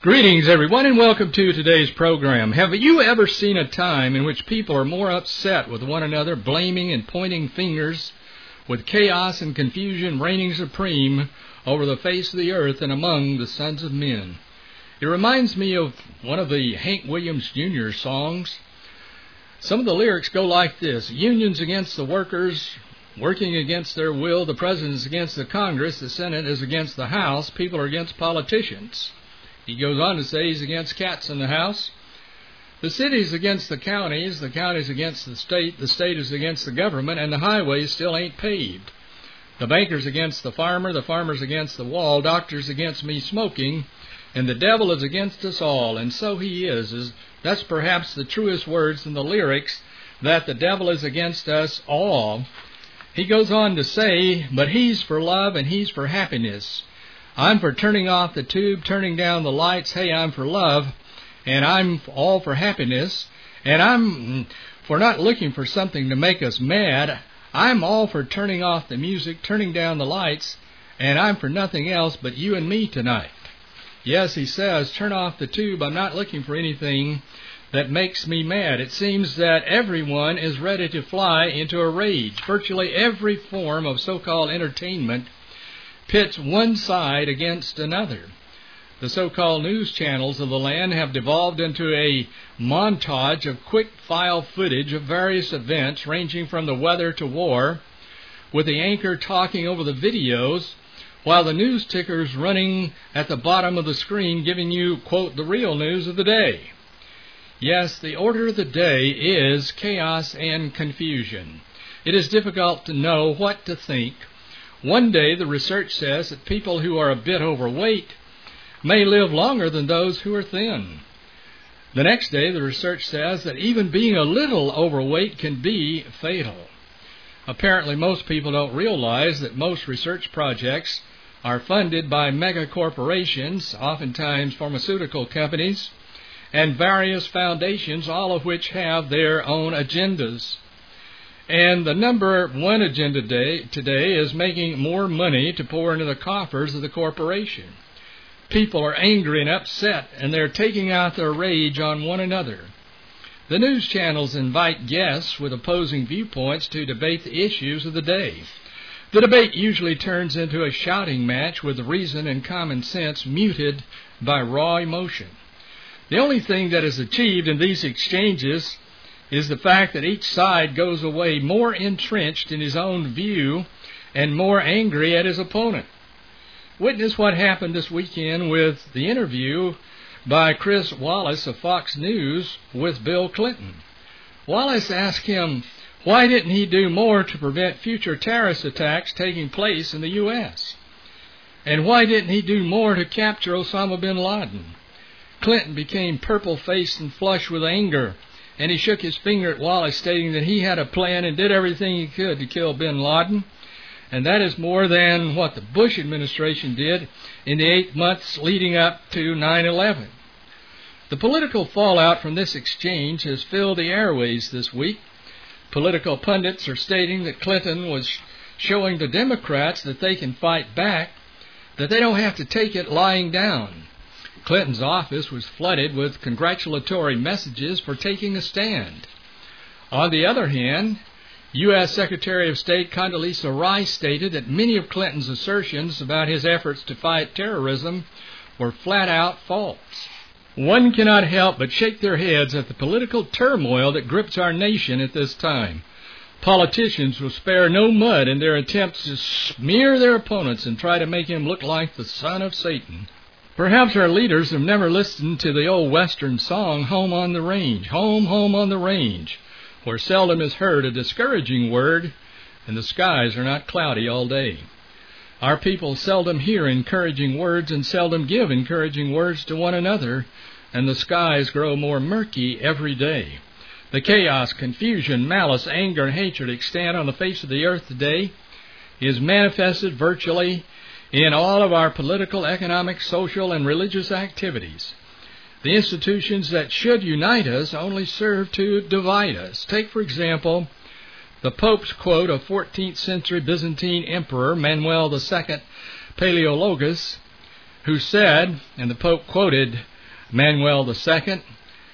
Greetings, everyone, and welcome to today's program. Have you ever seen a time in which people are more upset with one another, blaming and pointing fingers, with chaos and confusion reigning supreme over the face of the earth and among the sons of men? It reminds me of one of the Hank Williams Jr. songs. Some of the lyrics go like this: unions against the workers, working against their will, the president is against the Congress, the Senate is against the House, people are against politicians. He goes on to say he's against cats in the house. The city's against the counties against the state is against the government, and the highways still ain't paved. The banker's against the farmer's against the wall, doctor's against me smoking, and the devil is against us all. And so he is. That's perhaps the truest words in the lyrics, that the devil is against us all. He goes on to say, but he's for love and he's for happiness. I'm for turning off the tube, turning down the lights. Hey, I'm for love, and I'm all for happiness. And I'm for not looking for something to make us mad. I'm all for turning off the music, turning down the lights, and I'm for nothing else but you and me tonight. Yes, he says, turn off the tube. I'm not looking for anything that makes me mad. It seems that everyone is ready to fly into a rage. Virtually every form of so-called entertainment pits one side against another. The so-called news channels of the land have devolved into a montage of quick file footage of various events ranging from the weather to war, with the anchor talking over the videos while the news ticker's running at the bottom of the screen giving you, quote, the real news of the day. Yes, the order of the day is chaos and confusion. It is difficult to know what to think. One day, the research says that people who are a bit overweight may live longer than those who are thin. The next day, the research says that even being a little overweight can be fatal. Apparently, most people don't realize that most research projects are funded by mega corporations, oftentimes pharmaceutical companies, and various foundations, all of which have their own agendas. And the number one agenda today is making more money to pour into the coffers of the corporation. People are angry and upset, and they're taking out their rage on one another. The news channels invite guests with opposing viewpoints to debate the issues of the day. The debate usually turns into a shouting match with reason and common sense muted by raw emotion. The only thing that is achieved in these exchanges is the fact that each side goes away more entrenched in his own view and more angry at his opponent. Witness what happened this weekend with the interview by Chris Wallace of Fox News with Bill Clinton. Wallace asked him, why didn't he do more to prevent future terrorist attacks taking place in the U.S.? And why didn't he do more to capture Osama bin Laden? Clinton became purple-faced and flushed with anger, and he shook his finger at Wallace, stating that he had a plan and did everything he could to kill bin Laden, and that is more than what the Bush administration did in the 8 months leading up to 9/11. The political fallout from this exchange has filled the airways this week. Political pundits are stating that Clinton was showing the Democrats that they can fight back, that they don't have to take it lying down. Clinton's office was flooded with congratulatory messages for taking a stand. On the other hand, U.S. Secretary of State Condoleezza Rice stated that many of Clinton's assertions about his efforts to fight terrorism were flat-out false. One cannot help but shake their heads at the political turmoil that grips our nation at this time. Politicians will spare no mud in their attempts to smear their opponents and try to make him look like the son of Satan. Perhaps our leaders have never listened to the old Western song, Home on the Range, Home, Home on the Range, where seldom is heard a discouraging word, and the skies are not cloudy all day. Our people seldom hear encouraging words and seldom give encouraging words to one another, and the skies grow more murky every day. The chaos, confusion, malice, anger, and hatred extant on the face of the earth today is manifested virtually in all of our political, economic, social, and religious activities. The institutions that should unite us only serve to divide us. Take, for example, the Pope's quote of 14th century Byzantine Emperor Manuel II Paleologus, who said, and the Pope quoted Manuel II.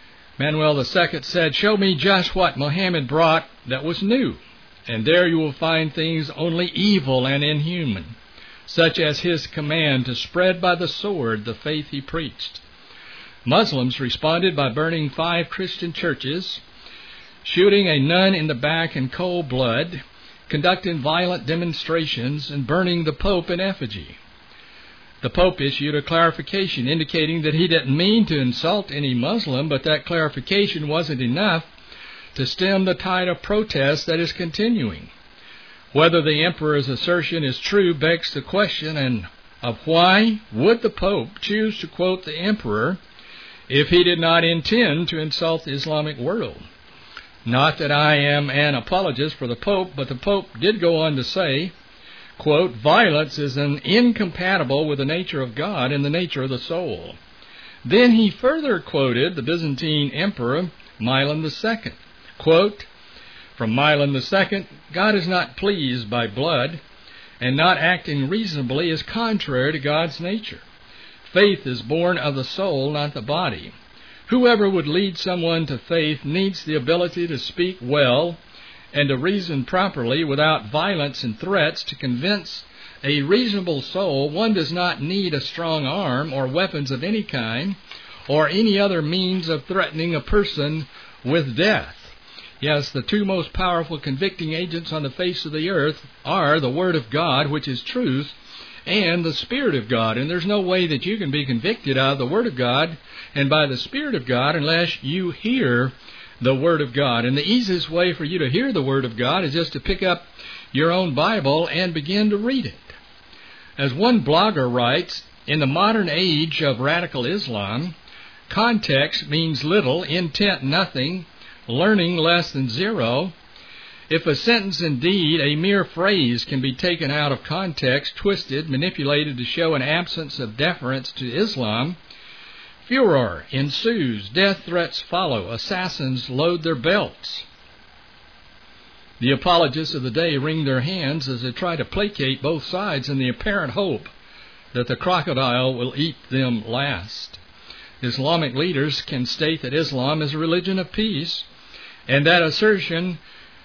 Manuel II said, "Show me just what Muhammad brought that was new, and there you will find things only evil and inhuman, such as his command to spread by the sword the faith he preached." Muslims responded by burning 5 Christian churches, shooting a nun in the back in cold blood, conducting violent demonstrations, and burning the Pope in effigy. The Pope issued a clarification indicating that he didn't mean to insult any Muslim, but that clarification wasn't enough to stem the tide of protest that is continuing. Whether the Emperor's assertion is true begs the question of why would the Pope choose to quote the Emperor if he did not intend to insult the Islamic world. Not that I am an apologist for the Pope, but the Pope did go on to say, quote, "Violence is incompatible with the nature of God and the nature of the soul." Then he further quoted the Byzantine Emperor Milan II. Quote, from Milan II, "God is not pleased by blood, and not acting reasonably is contrary to God's nature. Faith is born of the soul, not the body. Whoever would lead someone to faith needs the ability to speak well and to reason properly without violence and threats. To convince a reasonable soul, one does not need a strong arm or weapons of any kind or any other means of threatening a person with death." Yes, the 2 most powerful convicting agents on the face of the earth are the Word of God, which is truth, and the Spirit of God. And there's no way that you can be convicted of the Word of God and by the Spirit of God unless you hear the Word of God. And the easiest way for you to hear the Word of God is just to pick up your own Bible and begin to read it. As one blogger writes, in the modern age of radical Islam, context means little, intent nothing, learning less than zero. If a sentence, indeed a mere phrase, can be taken out of context, twisted, manipulated to show an absence of deference to Islam, furor ensues, death threats follow, assassins load their belts. The apologists of the day wring their hands as they try to placate both sides in the apparent hope that the crocodile will eat them last. Islamic leaders can state that Islam is a religion of peace, and that assertion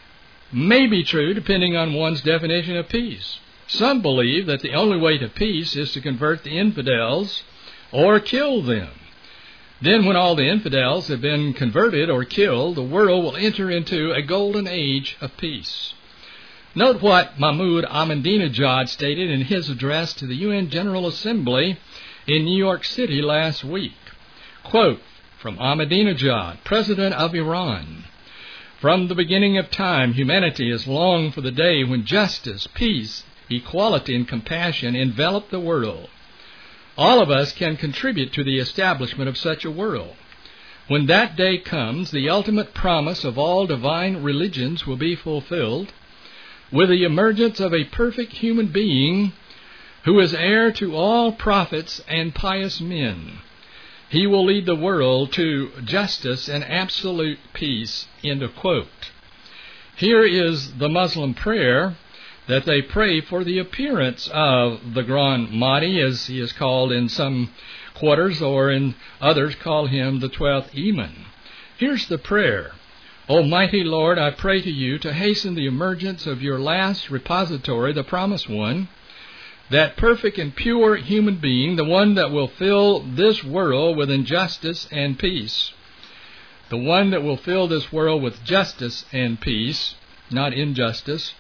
may be true depending on one's definition of peace. Some believe that the only way to peace is to convert the infidels or kill them. Then when all the infidels have been converted or killed, the world will enter into a golden age of peace. Note what Mahmoud Ahmadinejad stated in his address to the UN General Assembly in New York City last week. Quote, from Ahmadinejad, President of Iran, "From the beginning of time, humanity has longed for the day when justice, peace, equality, and compassion envelop the world. All of us can contribute to the establishment of such a world. When that day comes, the ultimate promise of all divine religions will be fulfilled, with the emergence of a perfect human being who is heir to all prophets and pious men. He will lead the world to justice and absolute peace." End of quote. Here is the Muslim prayer that they pray for the appearance of the Grand Mahdi, as he is called in some quarters, or in others call him the 12th Imam. Here's the prayer. "Almighty Lord, I pray to you to hasten the emergence of your last repository, the Promised One, that perfect and pure human being, the one that will fill this world with injustice and peace. The one that will fill this world with justice and peace, not injustice.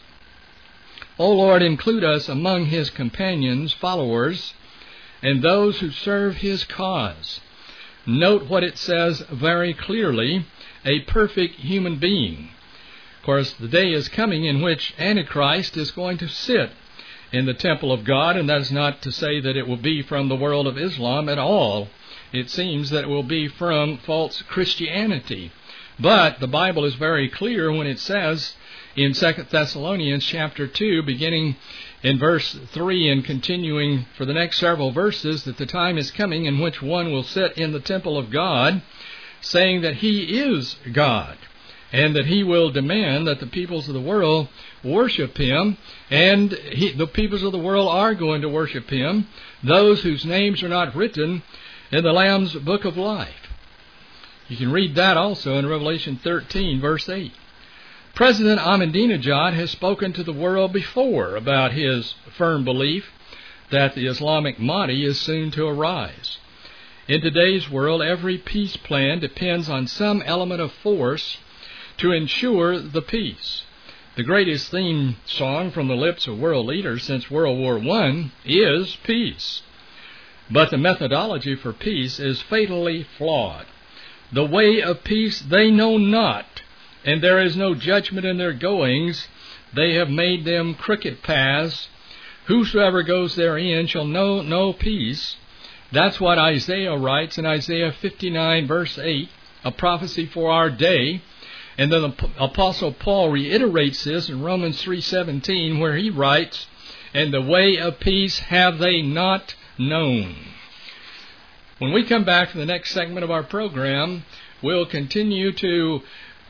O Lord, include us among his companions, followers, and those who serve his cause." Note what it says very clearly, a perfect human being. Of course, the day is coming in which Antichrist is going to sit in the temple of God, and that is not to say that it will be from the world of Islam at all. It seems that it will be from false Christianity. But the Bible is very clear when it says in 2 Thessalonians chapter 2, beginning in verse 3 and continuing for the next several verses, that the time is coming in which one will sit in the temple of God, saying that he is God, and that he will demand that the peoples of the world worship him, and the peoples of the world are going to worship him, those whose names are not written in the Lamb's Book of Life. You can read that also in Revelation 13, verse 8. President Ahmadinejad has spoken to the world before about his firm belief that the Islamic Mahdi is soon to arise. In today's world, every peace plan depends on some element of force to ensure the peace. The greatest theme song from the lips of world leaders since World War I is peace. But the methodology for peace is fatally flawed. The way of peace they know not, and there is no judgment in their goings. They have made them crooked paths. Whosoever goes therein shall know no peace. That's what Isaiah writes in Isaiah 59, verse 8, a prophecy for our day. And then the Apostle Paul reiterates this in Romans 3:17, where he writes, "And the way of peace have they not known." When we come back to the next segment of our program, we'll continue to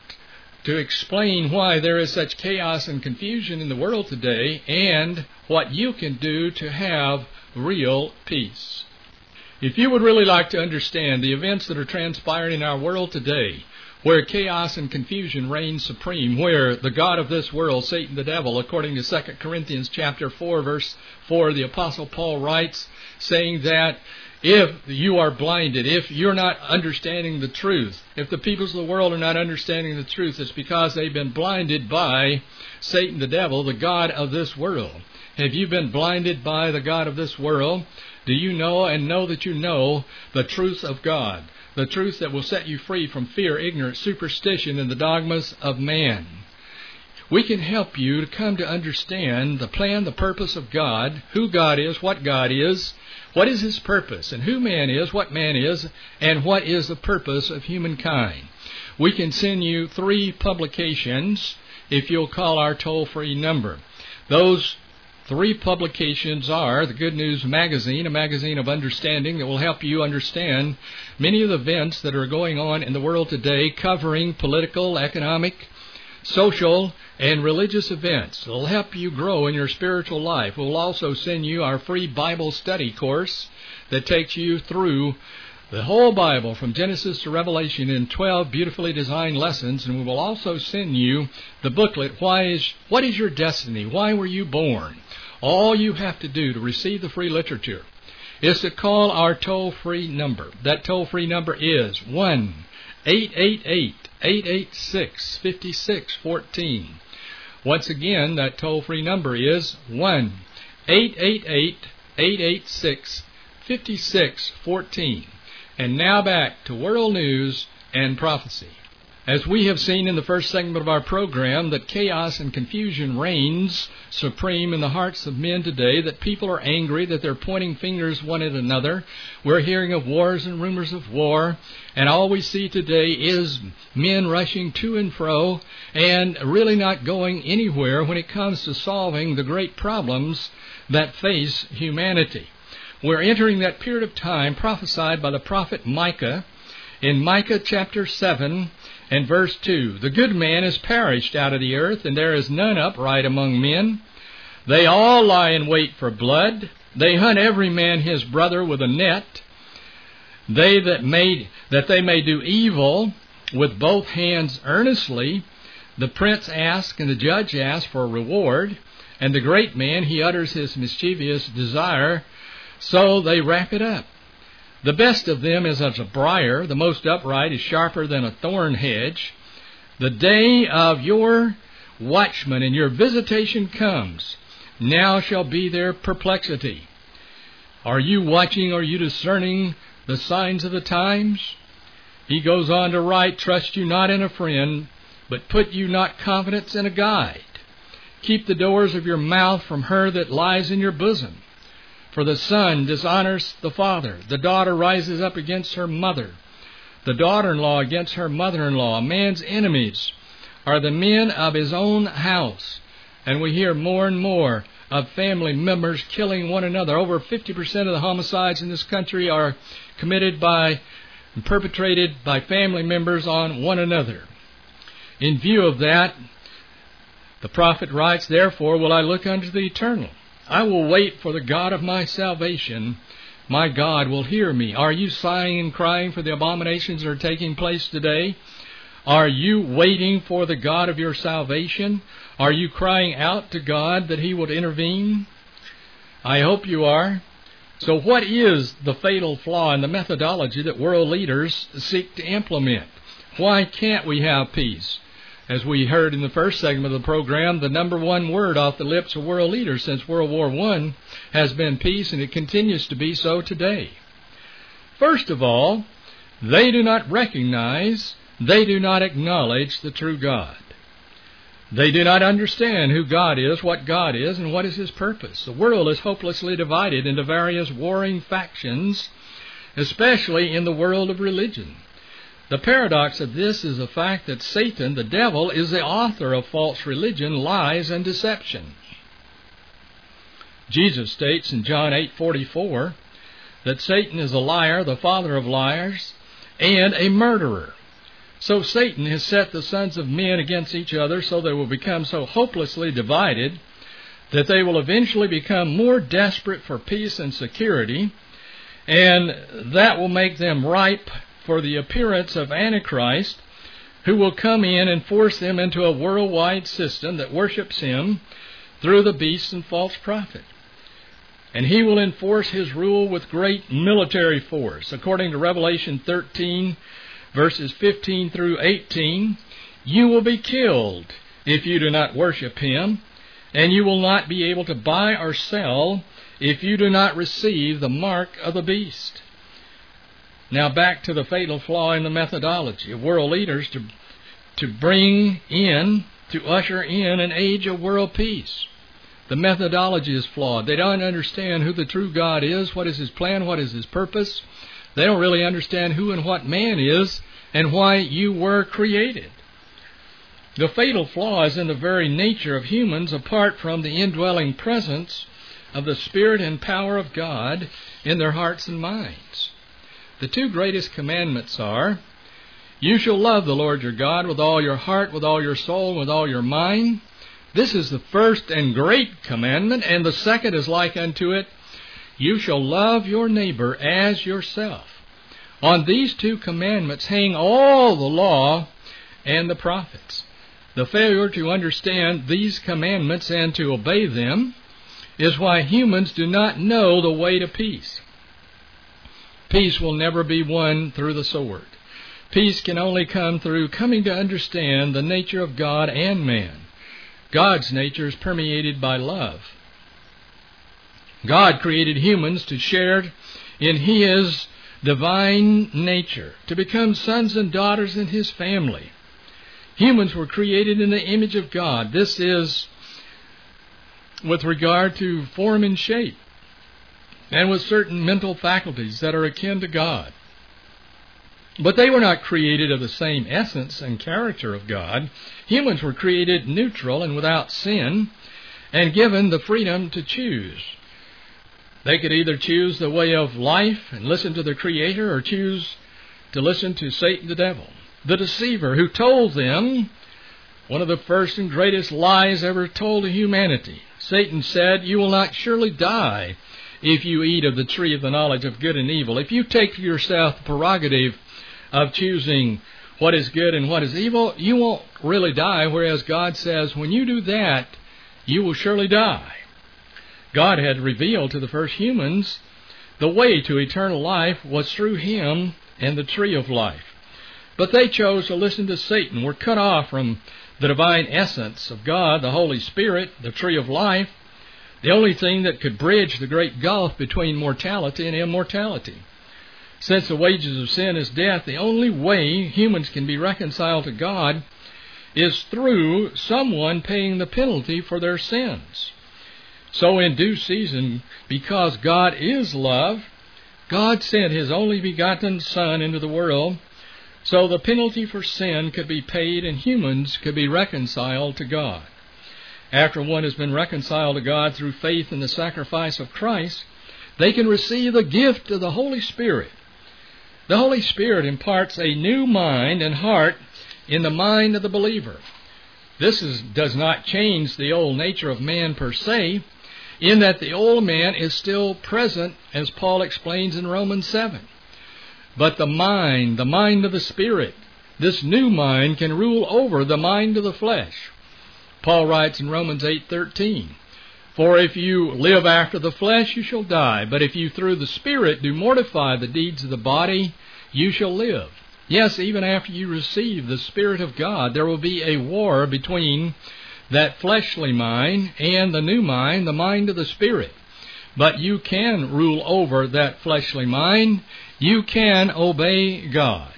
explain why there is such chaos and confusion in the world today and what you can do to have real peace. If you would really like to understand the events that are transpiring in our world today, where chaos and confusion reign supreme, where the god of this world, Satan the devil, according to 2 Corinthians chapter 4, verse 4, the Apostle Paul writes, saying that if you are blinded, if you're not understanding the truth, if the peoples of the world are not understanding the truth, it's because they've been blinded by Satan the devil, the god of this world. Have you been blinded by the god of this world? Do you know and know that you know the truth of God? The truth that will set you free from fear, ignorance, superstition, and the dogmas of man. We can help you to come to understand the plan, the purpose of God, who God is, what is His purpose, and who man is, what man is, and what is the purpose of humankind. We can send you 3 publications if you'll call our toll-free number. Those 3 publications are the Good News Magazine, a magazine of understanding that will help you understand many of the events that are going on in the world today, covering political, economic, social, and religious events. It will help you grow in your spiritual life. We'll also send you our free Bible study course that takes you through the whole Bible from Genesis to Revelation in 12 beautifully designed lessons. And we will also send you the booklet, What is Your Destiny? Why Were You Born? All you have to do to receive the free literature is to call our toll-free number. That toll-free number is 1-888-886-5614. Once again, that toll-free number is 1-888-886-5614. And now back to World News and Prophecy. As we have seen in the first segment of our program, that chaos and confusion reigns supreme in the hearts of men today, that people are angry, that they're pointing fingers one at another. We're hearing of wars and rumors of war, and all we see today is men rushing to and fro and really not going anywhere when it comes to solving the great problems that face humanity. We're entering that period of time prophesied by the prophet Micah in Micah chapter 7 and verse 2. The good man is perished out of the earth, and there is none upright among men. They all lie in wait for blood. They hunt every man his brother with a net. That they may do evil with both hands earnestly. The prince asks and the judge asks for a reward, and the great man, he utters his mischievous desire, so they wrap it up. The best of them is as a briar, the most upright is sharper than a thorn hedge. The day of your watchman and your visitation comes. Now shall be their perplexity. Are you watching, are you discerning the signs of the times? He goes on to write, trust you not in a friend, but put you not confidence in a guide. Keep the doors of your mouth from her that lies in your bosom. For the son dishonors the father. The daughter rises up against her mother. The daughter-in-law against her mother-in-law. A man's enemies are the men of his own house. And we hear more and more of family members killing one another. Over 50% of the homicides in this country are committed by and perpetrated by family members on one another. In view of that, the prophet writes, therefore will I look unto the eternal. I will wait for the God of my salvation. my God will hear me. Are you sighing and crying for the abominations that are taking place today? Are you waiting for the God of your salvation? Are you crying out to God that He would intervene? I hope you are. So what is the fatal flaw in the methodology that world leaders seek to implement? Why can't we have peace? As we heard in the first segment of the program, the number one word off the lips of world leaders since World War I has been peace, and it continues to be so today. First of all, they do not recognize, they do not acknowledge the true God. They do not understand who God is, what God is, and what is His purpose. The world is hopelessly divided into various warring factions, especially in the world of religion. The paradox of this is the fact that Satan, the devil, is the author of false religion, lies, and deception. Jesus states in John 8:44 that Satan is a liar, the father of liars, and a murderer. So Satan has set the sons of men against each other so they will become so hopelessly divided that they will eventually become more desperate for peace and security, and that will make them ripe for the appearance of Antichrist, who will come in and force them into a worldwide system that worships him through the beast and false prophet. And he will enforce his rule with great military force. According to Revelation 13, verses 15 through 18, you will be killed if you do not worship him, and you will not be able to buy or sell if you do not receive the mark of the beast. Now back to the fatal flaw in the methodology of world leaders to bring in, to usher in an age of world peace. The methodology is flawed. They don't understand who the true God is, what is his plan, what is his purpose. They don't really understand who and what man is and why you were created. The fatal flaw is in the very nature of humans apart from the indwelling presence of the Spirit and power of God in their hearts and minds. The two greatest commandments are, you shall love the Lord your God with all your heart, with all your soul, with all your mind. This is the first and great commandment, and the second is like unto it, you shall love your neighbor as yourself. On these two commandments hang all the law and the prophets. The failure to understand these commandments and to obey them is why humans do not know the way to peace. Peace will never be won through the sword. Peace can only come through coming to understand the nature of God and man. God's nature is permeated by love. God created humans to share in His divine nature, to become sons and daughters in His family. Humans were created in the image of God. This is with regard to form and shape, and with certain mental faculties that are akin to God. But they were not created of the same essence and character of God. Humans were created neutral and without sin, and given the freedom to choose. They could either choose the way of life and listen to the Creator, or choose to listen to Satan the devil, the deceiver, who told them one of the first and greatest lies ever told to humanity. Satan said, you will not surely die if you eat of the tree of the knowledge of good and evil. If you take to yourself the prerogative of choosing what is good and what is evil, you won't really die, whereas God says, when you do that, you will surely die. God had revealed to the first humans the way to eternal life was through Him and the tree of life. But they chose to listen to Satan, were cut off from the divine essence of God, the Holy Spirit, the tree of life, the only thing that could bridge the great gulf between mortality and immortality. Since the wages of sin is death, the only way humans can be reconciled to God is through someone paying the penalty for their sins. So in due season, because God is love, God sent His only begotten Son into the world so the penalty for sin could be paid and humans could be reconciled to God. After one has been reconciled to God through faith in the sacrifice of Christ, they can receive the gift of the Holy Spirit. The Holy Spirit imparts a new mind and heart in the mind of the believer. This does not change the old nature of man per se. in that the old man is still present, as Paul explains in Romans 7. But the mind of the Spirit, this new mind can rule over the mind of the flesh. Paul writes in Romans 8:13, "For if you live after the flesh, you shall die. But if you through the Spirit do mortify the deeds of the body, you shall live." Yes, even after you receive the Spirit of God, there will be a war between that fleshly mind and the new mind, the mind of the Spirit. But you can rule over that fleshly mind. You can obey God.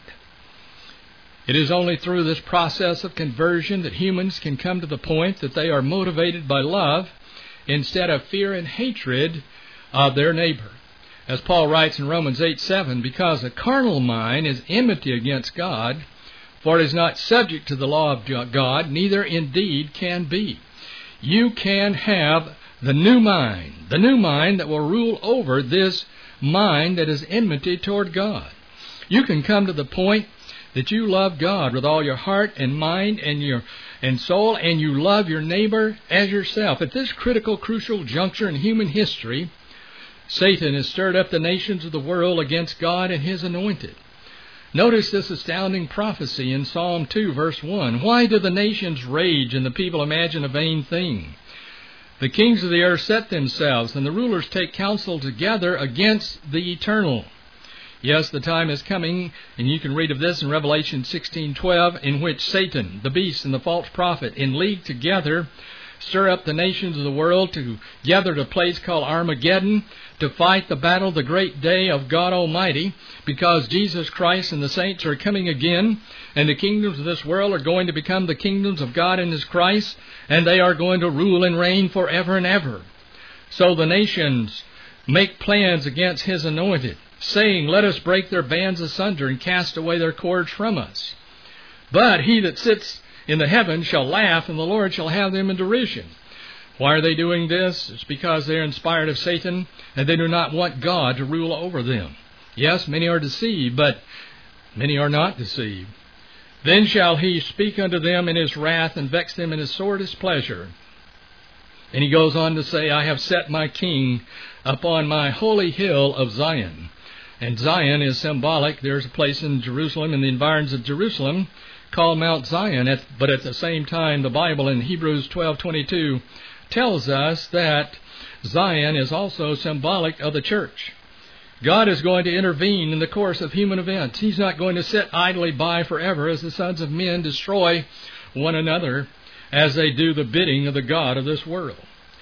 It is only through this process of conversion that humans can come to the point that they are motivated by love instead of fear and hatred of their neighbor. As Paul writes in Romans 8:7, "Because a carnal mind is enmity against God, for it is not subject to the law of God, neither indeed can be." You can have the new mind that will rule over this mind that is enmity toward God. You can come to the point that you love God with all your heart and mind and soul, and you love your neighbor as yourself. At this critical, crucial juncture in human history, Satan has stirred up the nations of the world against God and His anointed. Notice this astounding prophecy in Psalm 2, verse 1. "Why do the nations rage and the people imagine a vain thing? The kings of the earth set themselves, and the rulers take counsel together against the Eternal." Yes, the time is coming, and you can read of this in Revelation 16:12, in which Satan, the beast, and the false prophet, in league together, stir up the nations of the world together at a place called Armageddon to fight the battle, the great day of God Almighty, because Jesus Christ and the saints are coming again, and the kingdoms of this world are going to become the kingdoms of God and His Christ, and they are going to rule and reign forever and ever. So the nations make plans against His anointed, saying, "Let us break their bands asunder and cast away their cords from us. But He that sits in the heavens shall laugh, and the Lord shall have them in derision." Why are they doing this? It's because they are inspired of Satan, and they do not want God to rule over them. Yes, many are deceived, but many are not deceived. "Then shall He speak unto them in His wrath, and vex them in His sore displeasure." And he goes on to say, "I have set my king upon my holy hill of Zion." And Zion is symbolic. There's a place in Jerusalem, in the environs of Jerusalem, called Mount Zion. But at the same time, the Bible in Hebrews 12:22 tells us that Zion is also symbolic of the church. God is going to intervene in the course of human events. He's not going to sit idly by forever as the sons of men destroy one another as they do the bidding of the God of this world.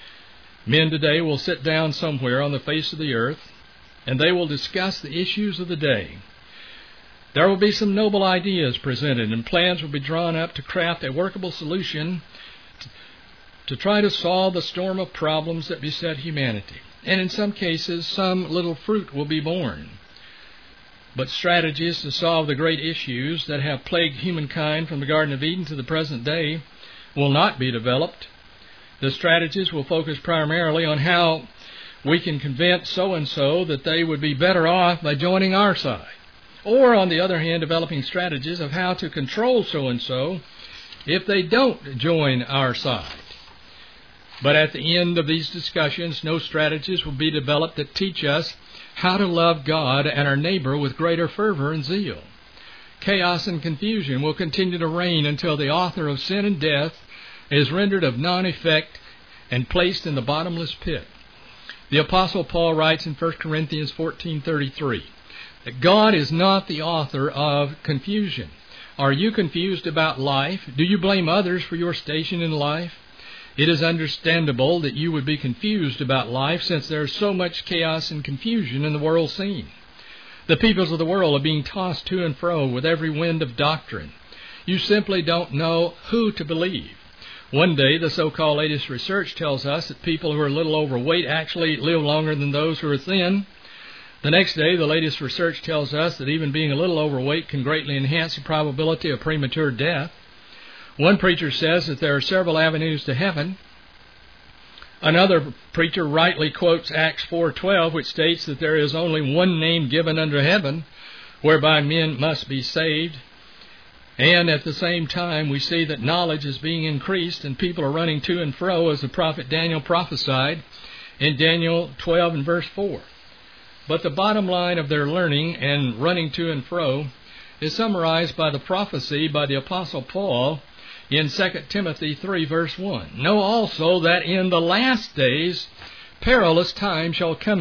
Men today will sit down somewhere on the face of the earth, and they will discuss the issues of the day. There will be some noble ideas presented, and plans will be drawn up to craft a workable solution to try to solve the storm of problems that beset humanity. And in some cases, some little fruit will be born. But strategies to solve the great issues that have plagued humankind from the Garden of Eden to the present day will not be developed. The strategies will focus primarily on how we can convince so-and-so that they would be better off by joining our side. Or, on the other hand, developing strategies of how to control so-and-so if they don't join our side. But at the end of these discussions, no strategies will be developed that teach us how to love God and our neighbor with greater fervor and zeal. Chaos and confusion will continue to reign until the author of sin and death is rendered of non-effect and placed in the bottomless pit. The Apostle Paul writes in 1 Corinthians 14:33 that God is not the author of confusion. Are you confused about life? Do you blame others for your station in life? It is understandable that you would be confused about life, since there is so much chaos and confusion in the world scene. The peoples of the world are being tossed to and fro with every wind of doctrine. You simply don't know who to believe. One day, the so-called latest research tells us that people who are a little overweight actually live longer than those who are thin. The next day, the latest research tells us that even being a little overweight can greatly enhance the probability of premature death. One preacher says that there are several avenues to heaven. Another preacher rightly quotes Acts 4:12, which states that there is only one name given under heaven whereby men must be saved. And at the same time, we see that knowledge is being increased and people are running to and fro, as the prophet Daniel prophesied in Daniel 12 and verse 4. But the bottom line of their learning and running to and fro is summarized by the prophecy by the Apostle Paul in 2 Timothy 3 verse 1. Know also that in the last days perilous times shall come,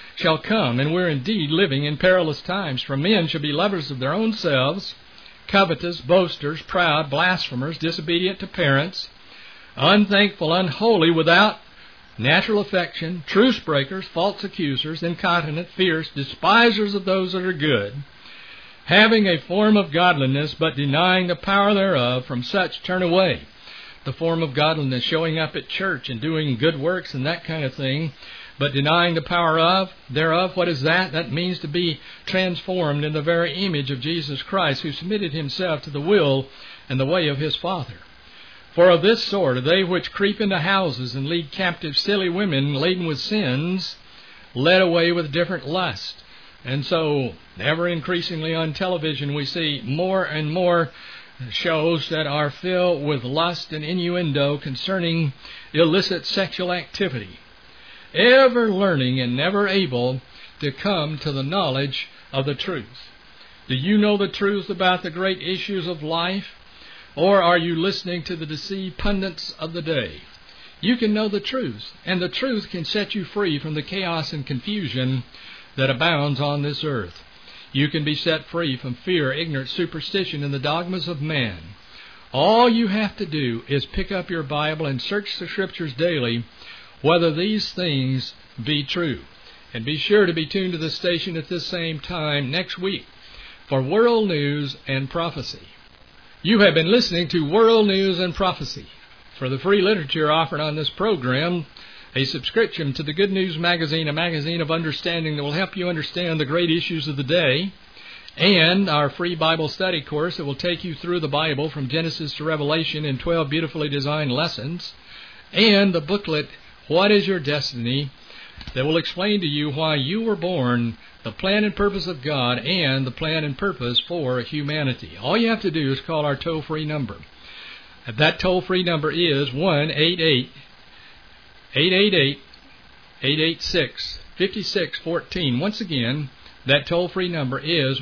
and we're indeed living in perilous times. For men shall be lovers of their own selves, covetous, boasters, proud, blasphemers, disobedient to parents, unthankful, unholy, without natural affection, truce breakers, false accusers, incontinent, fierce, despisers of those that are good, having a form of godliness, but denying the power thereof. From such turn away. The form of godliness, showing up at church and doing good works and that kind of thing, but denying the power thereof. What is that? That means to be transformed in the very image of Jesus Christ, who submitted himself to the will and the way of his Father. For of this sort are they which creep into houses and lead captive silly women laden with sins, led away with different lust. And so, ever increasingly on television, we see more and more shows that are filled with lust and innuendo concerning illicit sexual activity. Ever learning and never able to come to the knowledge of the truth. Do you know the truth about the great issues of life? Or are you listening to the deceived pundits of the day? You can know the truth, and the truth can set you free from the chaos and confusion that abounds on this earth. You can be set free from fear, ignorance, superstition, and the dogmas of man. All you have to do is pick up your Bible and search the Scriptures daily, whether these things be true. And be sure to be tuned to the station at this same time next week for World News and Prophecy. You have been listening to World News and Prophecy. For the free literature offered on this program, a subscription to the Good News Magazine, a magazine of understanding that will help you understand the great issues of the day, and our free Bible study course that will take you through the Bible from Genesis to Revelation in 12 beautifully designed lessons, and the booklet, What is Your Destiny?, that will explain to you why you were born, the plan and purpose of God, and the plan and purpose for humanity. All you have to do is call our toll-free number. That toll-free number is 1-888-886-5614. Once again, that toll-free number is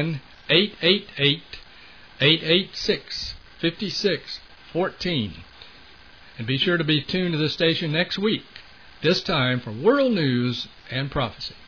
1-888-886-5614. And be sure to be tuned to this station next week, this time for World News and Prophecy.